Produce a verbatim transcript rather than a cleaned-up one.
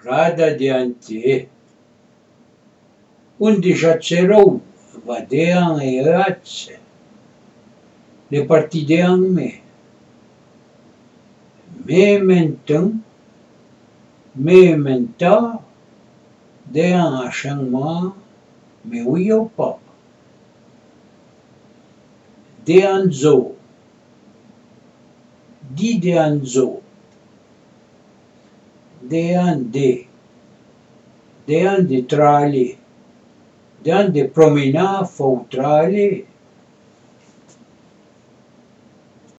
Rada diante. Undichatserou, vadean e ratse. Le partidean me. Me menton, me menta, dean a changma, me ouio pas. Dean zo. Di dean zo. Dean de. Dean de trale. Dean de promena fou trale.